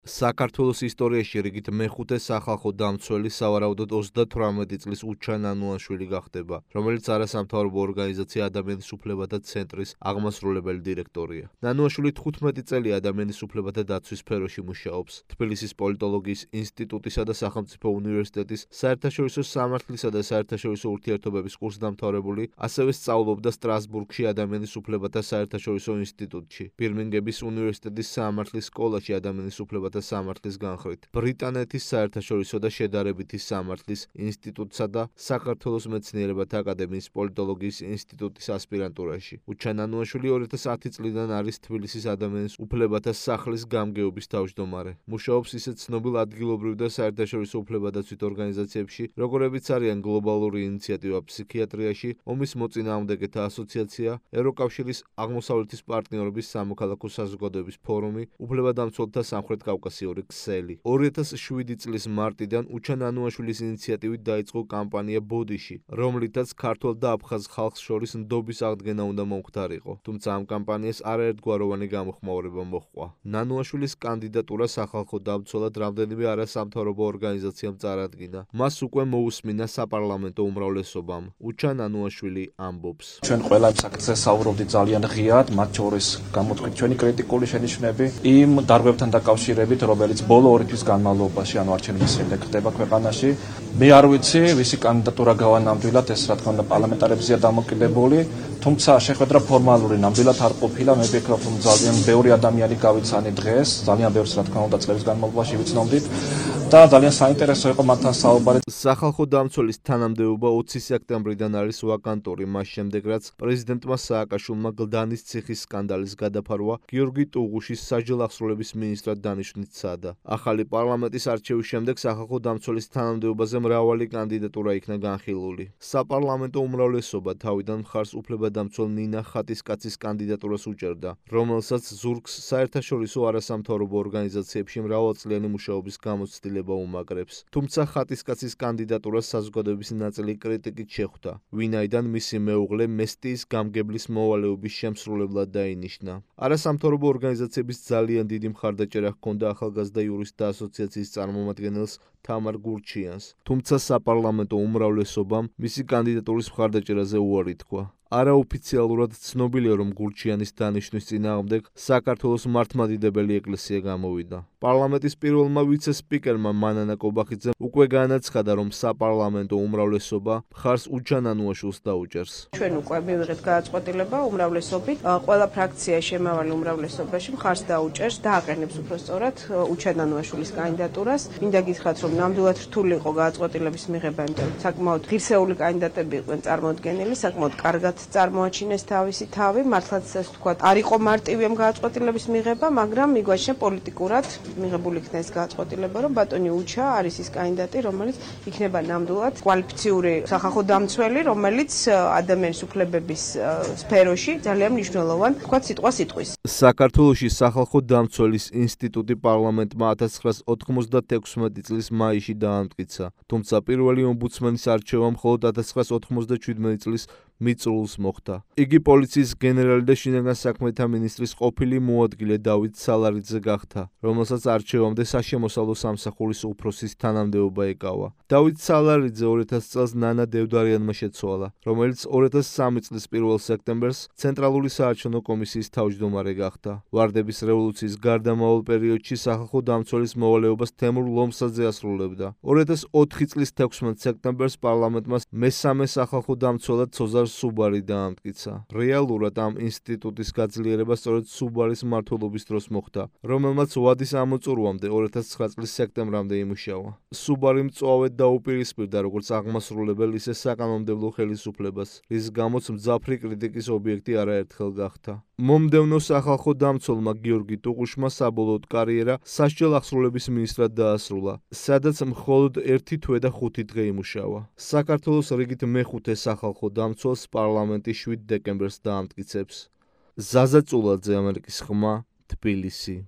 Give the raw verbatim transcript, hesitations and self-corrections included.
საქართველოს ისტორიაში რიგით მეხუთე სახალხო დამცველი სავარაუდოდ ოცდათვრამეტი წლის უჩა ნანუაშვილი გახდება, რომელიც არასამთავრობო ორგანიზაცია ადამიანის უფლებათა ცენტრის აღმასრულებელი დირექტორია. ნანუაშვილი თხუთმეტი წელი ადამიანის უფლებათა დაცვის სფეროში მუშაობს. თბილისის პოლიტოლოგიის ინსტიტუტისა და სახელმწიფო უნივერსიტეტის საერთაშორისო სამართლისა და საერთაშორისო ურთიერთობების კურსდამთავრებული, ასევე სწავლობდა სტრასბურგში ადამიანის უფლებათა საერთაშორისო ინსტიტუტში, ბირმინგემის უნივერსიტეტის სამართლის სკოლაში ადამიანის უფლებათა სამართლის განხრით, ბრიტანეთის საერთაშორისო და შედარებითი სამართლის ინსტიტუტსა და საქართველოს მეცნიერებათა აკადემიის პოლიტოლოგიის ინსტიტუტის ასპირანტურაში. უჩა ნანუაშვილი ორი ათას ათი წლიდან არის თბილისის ადამიანის უფლებათა სახლის გამგეობის თავმჯდომარე. მუშაობს ისეთ ცნობილ ადგილობრივ და საერთაშორისო უფლებადაცვით ორგანიზაციებში, როგორებიც არიან გლობალური ინიციატივა ფსიქიატრიაში, ომის მოწინააღმდეგეთა ასოციაცია, ევროკავშირის აღმოსავლეთის პარტნიორობის სამოქალაქო საზოგადოების ფორუმი, უფლებადამცველთა სამხრეთ კავკასიური ქსელი. ორი ათას შვიდი წლის მარტიდან უჩა ნანუაშვილის ინიციატივით დაიწყო კამპანია ბოდიში, რომლითაც ქართველ და აფხაზ ხალხს შორის ნდობის აღდგენა უნდა მომხდარიყო. თუმცა ამ კამპანიას არაერთგვაროვანი გამოხმაურება მოჰყვა. ნანუაშვილის კანდიდატურა სახალხო დამცველად რამდენიმე არასამთავრობო ორგანიზაციამ წარადგინა. მას უკვე მოусმინა საპარლამენტო უმრავლესობამ. უჩა ნანუაშვილი ამბობს: ჩვენ ყველა იმ საკითხზე საუბრობდით ძალიან ღიად, მათ შორის გამოთქვით ჩვენი კრიტიკული შენიშვნები იმ დარგვებთან დაკავშირებით, რომელიც ბოლო ორი თვის განმავლობაში, ანუ არჩევნების შემდეგ ხდება ქვეყანაში. მე არ ვიცი, ვისი კანდიდატურა გავანამდვილად, ეს რა თქმა უნდა პარლამენტარებზეა დამოკიდებული, თუმცა შეხვედრა ფორმალური ნამდვილად არ ყოფილა. მე ვფიქრობ, რომ ძალიან ბევრი ადამიანი გავიცანი დღეს, ძალიან ბევრს რა თქმა უნდა წლების განმავლობაში ვიცნობდით და ძალიან საინტერესო იყო მათთან საუბარი. სახალხო დამცველის თანამდებობა ოცი სექტემბრიდან არის ვაკანტური, მას შემდეგ რაც პრეზიდენტმა სააკაშვილმა გლდანის ციხის სკანდალის გადაფარვა გიორგი ტუღუშის საჯელ აღსრულების მინისტრად დანიშვნით სცადა. ახალი პარლამენტის არჩევის შემდეგ სახალხო დამცველის თანამდებობაზე მრავალი კანდიდატურა იქნა განხილული. საპარლამენტო უმრავლესობა თავიდან მხარს უფლებადამცველ ნინა ხატისკაცის კანდიდატურას უჭერდა, რომელსაც ზურგს საერთაშორისო არასამთავრობო ორგანიზაციებში მრავალწლიანი მუშაობის გამოცდილება უმაგრებს. თუმცა ხატისკაცის კანდიდატურას საზოგადოების ნაწილი კრიტიკით შეხვდა, ვინაიდან მისი მეუღლე მესტიის გამგებლის მოვალეობის შემსრულებლად დაინიშნა. არასამთავრობო ორგანიზაციების ძალიან დიდი მხარდაჭერა ჰქონდა ახალგაზრდა იურისტთა ასოციაციის წარმომადგენელს თამარ გურჩიანს, თუმცა საპარლამენტო უმრავლესობამ მისი კანდიდატურის მხარდაჭერაზე უარი თქვა. არაოფიციალურად ცნობილია, რომ გურჩიანის დანიშვნის წინააღმდეგ საქართველოს მართლმადიდებელი ეკლესია გამოვიდა. პარლამენტის პირველმა ვიცე-სპიკერმა მანანა კობახიძემ უკვე განაცხადა, რომ საპარლამენტო უმრავლესობა მხარს უჩა ნანუაშვილს დაუჭერს. ჩვენ უკვე მივიღეთ გადაწყვეტილება უმრავლესობით, ყველა ფრაქცია შემავალი უმრავლესობაში მხარს დაუჭერს და აყენებს უფრო სწორად უჩა ნანუაშვილის კანდიდატურას. მინდა გითხრათ, რომ ნამდვილად რთული იყო გადაწყვეტილების მიღება, იმიტომ რომ საკმაოდ ღირსეული კანდიდატები იყვნენ წარმოდგენილი, საკმაოდ კარგად წარმოაჩინეს თავისი თავი, მართლაც ასე ვთქვათ, არ იყო მარტივი ამ გადაწყვეტილების მიღება, მაგრამ მიგვაჩნია პოლიტიკურად მიღებული იქნა ეს გადაწყვეტილება, რომ ბატონი უჩა არის ის კანდიდატი, რომელიც იქნება ნამდვილად კვალიფიციური სახალხო დამცველი, რომელიც ადამიანის უფლებების სფეროში ძალიან მნიშვნელოვან, ვთქვათ, სიტყვას იტყვის. საქართველოში სახალხო დამცველის ინსტიტუტი პარლამენტმა ათას ცხრაას ოთხმოცდათექვსმეტი წლის მაისში დაამტკიცა, თუმცა პირველი ომბუდსმენის არჩევა მხოლოდ ათას ცხრაას ოთხმოცდაჩვიდმეტი წლის მიწრულს მოხდა. იგი პოლიციის გენერალი და შინაგან საქმეთა მინისტრის ყოფილი მოადგილე დავით სალარიძე გახდა, რომელსაც არჩევამდე საშემოსავლო სამსახურის უფროსის თანამდებობა ეკავა. დავით სალარიძე ორი ათას წელს ნანა დევდარიანმა შეცვალა, რომელიც ორი ათას სამი წლის პირველ სექტემბერს ცენტრალური საარჩევნო კომისიის თავმჯდომარე გახდა. ვარდების რევოლუციის გარდამავალ პერიოდში სახალხო დამცველის მოვალეობას თემურ ლომსაძე ასრულებდა. ორი ათას ოთხი წლის თექვსმეტ სექტემბერს პარლამენტმა მესამე სახალხო დამცველად ცოზარ სუბარი დაამტკიცა. რეალურად ამ ინსტიტუტის გაძლიერება სწორედ სუბარის მმართველობის დროს მოხდა, რომელმაც ვადის ამოწურვამდე ორი ათას ცხრა წლის სექტემბრამდე იმუშავა. სუბარი მწვავედ დაუპირისპირდა როგორც აღმასრულებელ, ისე საკანონმდებლო ხელისუფლებას, რის გამოც მძაფრი კრიტიკის ობიექტი არაერთხელ გახდა. მომდევნო სახალხო დამცველმა გიორგი ტუღუშმა საბოლოოდ კარიერა სასჯელ აღსრულების მინისტრად დაასრულა, სადაც მხოლოდ ერთი თვე და ხუთი დღე იმუშავა. საქართველოს რიგით მეხუთე სახალხო დამცველს პარლამენტი შვიდ დეკემბერს დაამტკიცებს. ზაზა წულაძე, ამერიკის ხმა, თბილისი.